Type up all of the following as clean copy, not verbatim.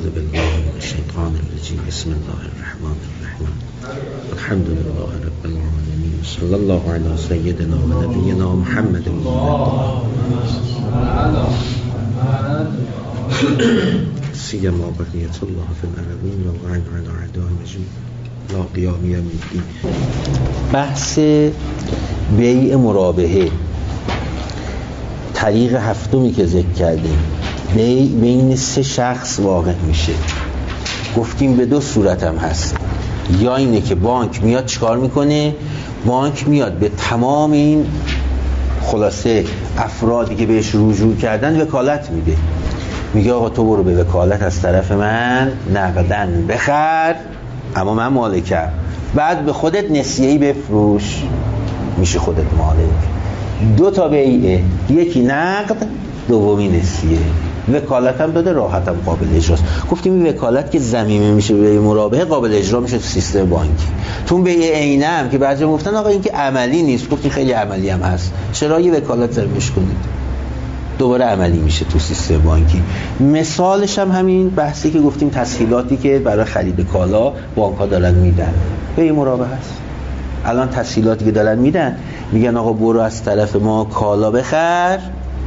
اعوذ بالله من الشیطان الرجیم. بسم الله الرحمن الرحیم. الحمد لله رب العالمین. صلی الله علی سیدنا و نبینا محمد. سیما بقیت الله فی الارضین و وعن علی اعداء مجید لا قیام یوم الدین. بحث بیع مرابحه، طریق هفتمی که ذکر کردیم، بین سه شخص واقع میشه. گفتیم به دو صورت هم هست. یا اینه که بانک میاد چیکار میکنه؟ بانک میاد به تمام این خلاصه افرادی که بهش رجوع کردن وکالت میده، میگه آقا تو برو به وکالت از طرف من نقدن بخر، اما من مالکم، بعد به خودت نسیه‌ای بفروش، میشه خودت مالک. دو تا بیعه، یکی نقد، دومی نسیه. وکالت هم داده، راحت هم قابل اجراست. گفتیم این وکالت که ضمیمه میشه به مرابحه، قابل اجرا میشه تو سیستم بانکی. تو بیع عینه هم که بعضی گفتن آقا این که عملی نیست، گفتیم خیلی عملی هم هست، چرا یه وکالت ضمیمش کنید، دوباره عملی میشه تو سیستم بانکی. مثالش هم همین بحثی که گفتیم، تسهیلاتی که برای خرید کالا بانک‌ها دارن میدن، بیع مرابحه است. الان تسهیلاتی که دارن میدن، میگن آقا برو از طرف ما کالا بخر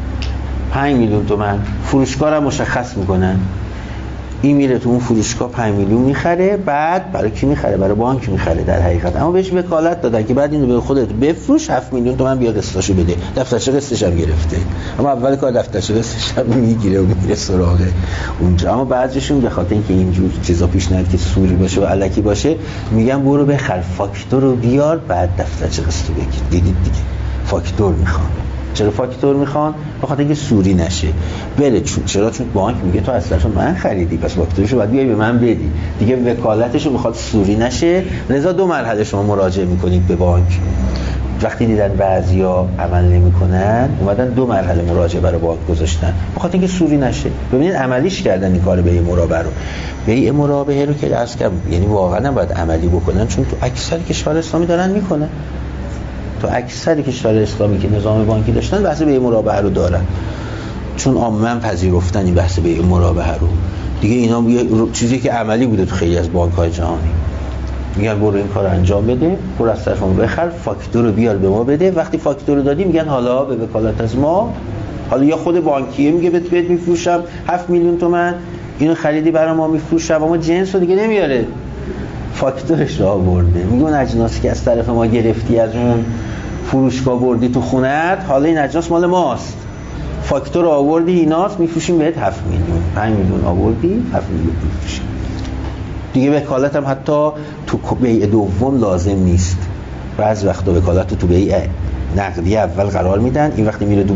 5 میلیون تومان، فروشگاه رو مشخص میکنن، این میره تو اون فروشگاه 5 میلیون میخره، بعد برای کی میخره؟ برای بانک میخره در حقیقت، اما بهش وکالت دادن که بعد اینو به خودت بفروش 7 میلیون تومان بیا قسطاشو بده. دفترچه قسطش هم گرفته، اما اول کار دفترچه قسطش هم میگیره و میره سراغ اونجا. اما بعضیشون به خاطر اینکه اینجور چیزا پیش نیاد که سوری باشه و الکی باشه، میگن برو بخر فاکتور رو بیار بعد دفترچه قسطو بگیر. دیدید دیگه، فاکتور میخوان. چرا فاکتور میخوان؟ بخاطر اینکه سوری نشه. بله چرا؟ چون بانک میگه تو از طرف من خریدی، پس فاکتورشو باید بیای به من بدی. دیگه وکالتشو میخواد سوری نشه، لذا 2 مرحله شما مراجعه میکنید به بانک. وقتی دیدن بعضیا عمل نمیکنن، اومدن 2 مرحله مراجعه برای بانک گذاشتن، بخاطر اینکه سوری نشه. ببینید عملیش کردن این کار بیع مرابحه رو. بیع مرابحه رو که عرض کردم، یعنی واقعا نباید عملی بکنن، چون تو اکثر کشور اسلامی دارن میکنن. تو اکثر کشور اسلامی که نظام بانکی داشتن بحث بیع مرابحه رو دارن، چون عامه پذیرفتن این بحث بیع مرابحه رو. دیگه اینا چیزی که عملی بوده تو خیلی از بانک‌های جهانی. میگن برو این کار انجام بده، برو از طرف ما بخر، فاکتور رو بیار به ما بده. وقتی فاکتور رو دادی، میگن حالا به وکالت از ما، حالا یا خود بانکیه میگه بهت میفروشم 7 میلیون تومان، اینو خریدی برای ما میفروشم، اما جنس رو دیگه نمیاره، فاکتورش رو آورده. میگه اون اجناسی که از طرف ما گرفتی از اون فروشگاه بردی تو خونت، حالا این اجناس مال ماست، فاکتور رو آوردی، ایناست، میفروشیم بهت 7 میلیون. 5 میلیون آوردی، 7 میلیون میفروشیم. دیگه وکالت هم حتی تو بیع دوم لازم نیست. بعضی وقتا وکالت رو تو بیع نقدی اول قرار میدن، این وقتی میره تو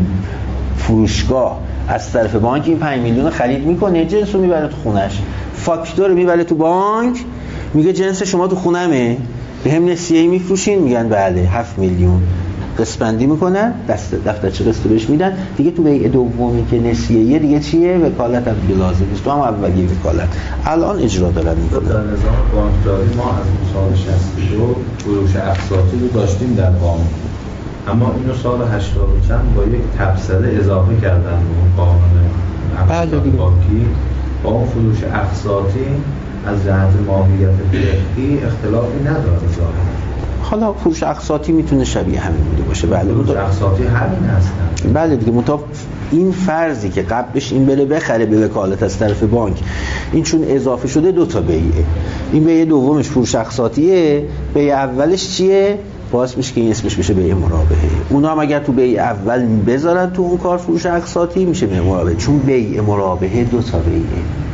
فروشگاه از طرف بانک این 5 میلیون خرید میکنه، جنس رو میبره تو خونش، فاکتور رو میبره تو بانک، میگه جنس شما تو خونمه، به هم نسیه‌ای میفروشین؟ میگن بله 7 میلیون. قسط‌بندی میکنن، دفترچه قسط بهش میدن. دیگه تو بیع دومی که نسیه‌ای دیگه چیه؟ وکالت هم دیگه لازم نیست. تو هم اولیه وکالت الان اجرا دارن میکنن. در نظام بانکداری ما از سال 62 فروش اقساطی رو داشتیم در بانک، اما اینو سال 80 چند با یک تبصره اضافه کردن به قانون اقساط بانکی. با اون فروش اقساطی از جهت ماهیت فقهی اختلافی نداره ظاهرا. حالا فروش اقساطی میتونه شبیه همین بوده باشه. بله فروش اقساطی همین هستن. بله دیگه، منتها این فرضی که قبلش این بره بخره به وکالت از طرف بانک، این چون اضافه شده 2 تا بیعه. این بیع دومش فروش اقساطیه، بیع اولش چیه؟ باعث میشه که این اسمش بشه بیع مرابحه. اونا هم اگر تو بیع اول بذارن تو اون کار فروش اقساطی، میشه بیع مرابحه، چون بیع مرابحه 2 تا بیعه.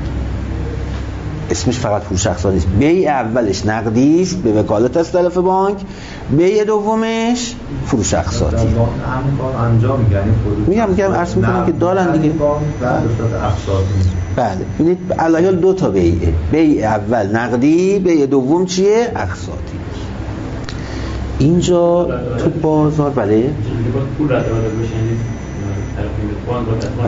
اسمش فقط فروش اقساطی نیست. بیع اولش نقدی است به وکالت از طرف بانک، بیع دومش فروش اقساطی. همین کار انجام میگم عرض میکنم که دارن دیگه. بله ببینید علاوه 2 تا بیعه، بیع اول نقدی، بیع دوم چیه؟ اقساطی. اینجا تو بازار بله پول رد بشین طرف بانک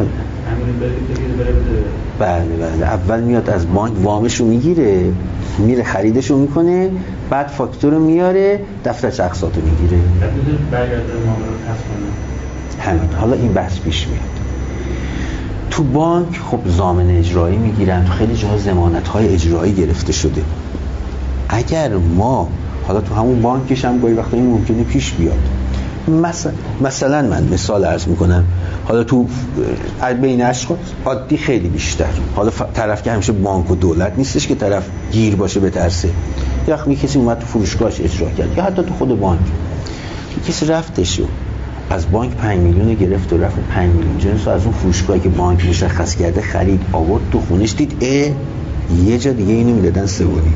بله اول میاد از بانک وامشو میگیره، میره خریدشو میکنه، بعد فاکتور رو میاره، دفترچه اقساطو میگیره. همین. حالا این بحث پیش میاد. تو بانک خب ضامن اجرایی میگیرن، تو خیلی جاها ضمانت‌های اجرایی گرفته شده. اگر ما حالا تو همون بانکش هم گاهی وقتا این ممکنه پیش بیاد، مثلا من مثال عرض میکنم، حالا تو بین اشخاص عادی خیلی بیشتر، حالا طرف که همیشه بانک و دولت نیستش که طرف گیر باشه بترسه، یا وقتی کسی اومد تو فروشگاهش اجرا کرد یا حتی تو خود بانک کسی رفتش و از بانک 5 میلیون گرفت و رفت 5 میلیون جنس از اون فروشگاهی که بانک مشخص کرده خرید، آورد تو خونش، دید یه جا دیگه اینو میدادن سومی.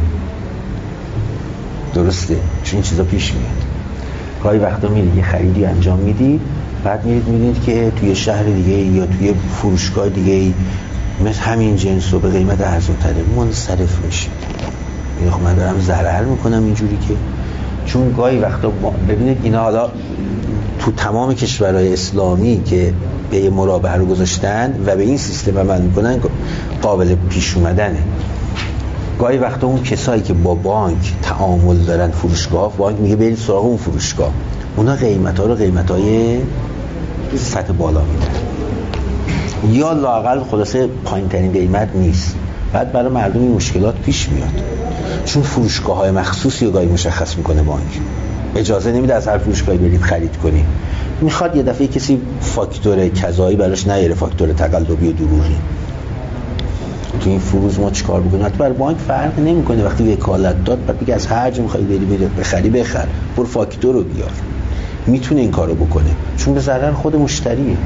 درسته؟ چون این چیزا پیش میاد. گاهی وقتا میرید یه خریدی انجام میدید، بعد میبینید که توی شهر دیگه یا توی فروشگاه دیگه مثل همین جنس رو به قیمت ارزان‌تر منصرف میشه. خب من دارم ضرر میکنم اینجوری که، چون گاهی وقتا ببینید اینا حالا تو تمام کشورهای اسلامی که به مرابحه رو گذاشتن و به این سیستم عمل میکنن قابل پیش اومدنه. گاهی وقتا اون کسایی که با بانک تعامل دارن، فروشگاه، بانک میگه برید سراغ اون فروشگاه، اونا قیمت‌ها رو قیمت‌های سطح بالا میدن یا لااقل خلاصه پایین‌ترین قیمت نیست. بعد برای مردم این مشکلات پیش میاد، چون فروشگاه‌های مخصوصی رو گاهی مشخص میکنه بانک، اجازه نمیده از هر فروشگاهی برید خرید کنی. میخواد یه دفعه کسی فاکتور کذایی براش نیاره، فاکتور تقلبی و دروغی. تو این فروز ما چیکار بکنیم؟ حتی برای بانک فرق نمیکنه، وقتی وکالت داد بعد بگه از هر جا میخوای بری بخری بخر، برو فاکتور رو بیار. میتونه این کارو بکنه چون به ضرر خود مشتریه.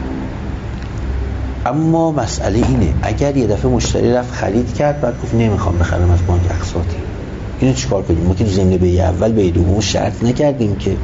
اما مسئله اینه اگر یه دفعه مشتری رفت خرید کرد بعد گفت نمیخوام بخرم از بانک اقساطی، اینو چیکار کنیم؟ ما که ضمن به اول به دوم شرط نکردیم که.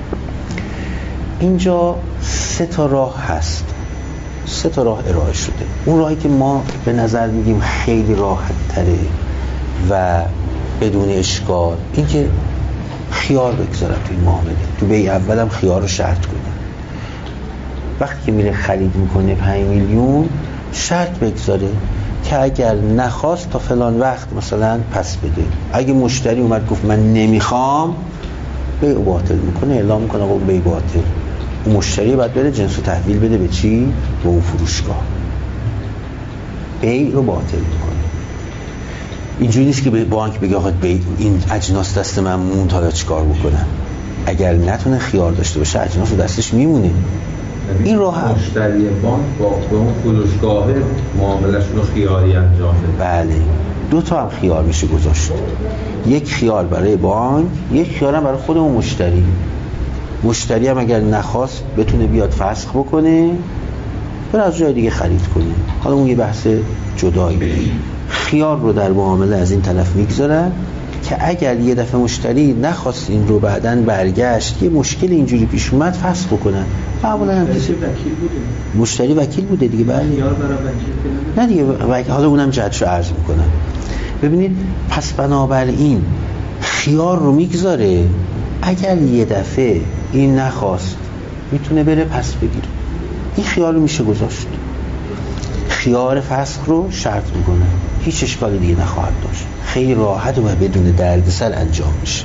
اینجا 3 تا راه هست، 3 تا راه ارائه شده. اون راهی که ما به نظر میگیم خیلی راحت تره و بدون اشکال، این که خیار بگذارن تو این معامله، تو به اول هم خیار رو شرط کنه. وقتی که میره خرید میکنه 5 میلیون شرط بگذاره که اگر نخواست تا فلان وقت مثلا پس بده. اگه مشتری اومد گفت من نمیخوام، بیع باطل میکنه، اعلام میکنه آقا بیع باطل. اون مشتری باید بره جنس رو تحویل بده به چی؟ به اون فروشگاه. بیع رو باطل میکنه. اینجوری نیست که به بانک بگه آقا این اجناس دست من موند، حالا چیکار بکنم؟ اگر نتونه خیار داشته باشه اجناس رو دستش میمونه. این راه هم مشتری بانک با اون فروشگاه معامله‌شون رو خیاری انجام بده. بله، 2 تا هم خیار میشه گذاشت، یک خیار برای بانک، یک خیار هم برای خود اون مشتری. مشتری هم اگر نخواست بتونه بیاد فسخ بکنه، بره از جای دیگه خرید کنه. حالا اون یه بحث جداییه. خیار رو در معامله از این طرف میگذارن که اگر یه دفعه مشتری نخواست این رو بعدن برگشت، یه مشکل اینجوری پیش اومد، فسخ بکنن. معمولا هم کسی وکیل بوده، مشتری وکیل بوده دیگه. بله خیار برای وکیل نه دیگه، حالا اونم جهتشو عرض میکنم. ببینید پس بنابراین خیار رو میگذاره، اگر یه دفعه این نخواست میتونه بره پس بگیره. این خیار رو میشه گذاشت، خیار فسخ رو شرط میکنه، هیچ اشکال دیگه نخواهد داشت، خیلی راحت و بدون دردسر انجام میشه.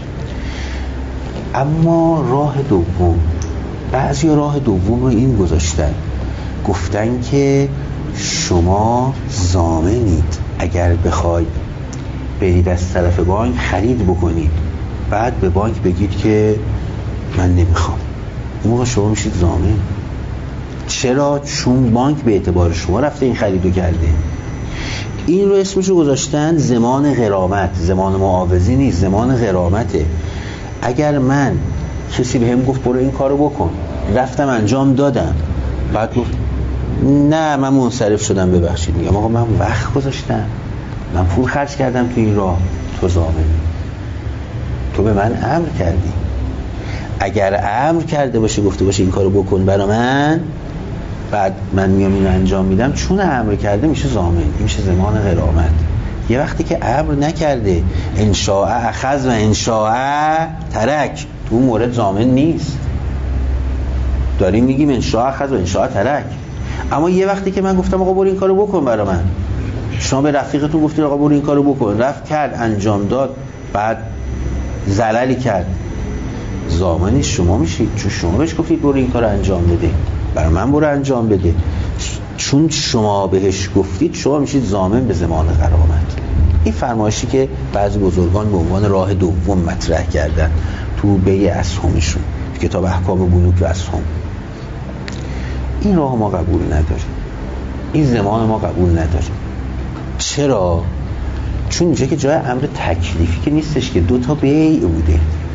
اما راه دوم، بعضی راه دوم رو این گذاشتن، گفتن که شما ضامنید اگر بخواید برید از طرف بانک خرید بکنید، بعد به بانک بگید که من نمیخوام، اون موقع شما میشید ضامن. چرا؟ چون بانک به اعتبار شما رفته این خریدو کرده. این رو اسمشو گذاشتن ضمان غرامت. ضمان معاوضی نیست، ضمان غرامته. اگر من کسی بهم گفت برو این کارو بکن، رفتم انجام دادم، بعد گفت نه من منصرف شدم ببخشید، میگم آقا من وقت گذاشتم، من پول خرج کردم تو این راه، تو ضامنی، تو به من امر کردی. اگر امر کرده باشه گفته باشه این کارو بکن برا من، بعد من میام اینو انجام میدم، چون امر کرده میشه ضامن، این میشه ضمان غرامت. یه وقتی که امر نکرده، انشاء اخذ و انشاء ترک، تو اون مورد ضامن نیست. داریم میگیم انشاء اخذ و انشاء ترک. اما یه وقتی که من گفتم آقا برو این کارو بکن برا من، شما به رفیقتون گفتید آقا برو این کارو بکن، رفت کرد انجام داد، بعد زللی کرد، ضامن شما میشید، چون شما بهش گفتید برو این کارو انجام بده، برای من برو انجام بده. چون شما بهش گفتید شما میشید ضامن به ضمان غرامت. این فرمایشی که بعضی بزرگان به عنوان راه دوم مطرح کردن تو بیع اسهمشون، کتاب احکام بنوک و اسهم، این راه ما قبول نداریم، این ضمان ما قبول نداریم. چرا؟ چون اینجا که جای امر تکلیفی که نیستش، که دو تا بیع بوده،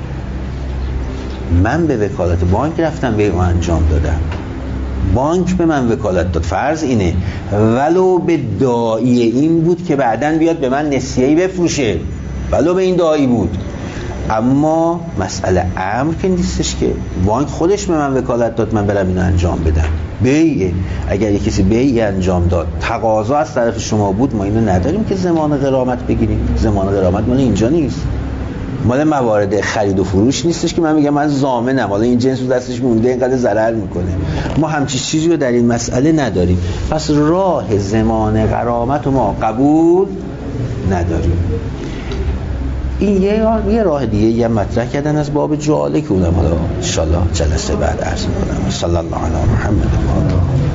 من به وکالت بانک رفتم بیع رو انجام دادم، بانک به من وکالت داد، فرض اینه ولو به داعی این بود که بعداً بیاد به من نسیه‌ای بفروشه، ولو به این داعی بود، اما مسئله امر که نیستش که بانک خودش به من وکالت داد من برم اینو انجام بدم. بیعه، اگر یک کسی بیع انجام داد تقاضا از طرف شما بود، ما اینو نداریم که ضمان غرامت بگیریم. ضمان غرامت مال اینجا نیست، مال موارد خرید و فروش نیستش که من میگم من ضامنم، حالا این جنس رو دستش مونده اینقدر ضرر میکنه. ما همچین چیزی رو در این مسئله نداریم. پس راه ضمان غرامت رو ما قبول نداریم. این یه راه دیگه یه مطرح کردن از باب جاله که اونم حالا ان شاء الله جلسه بعد عرض می‌کنم. صلی الله علی محمد و آله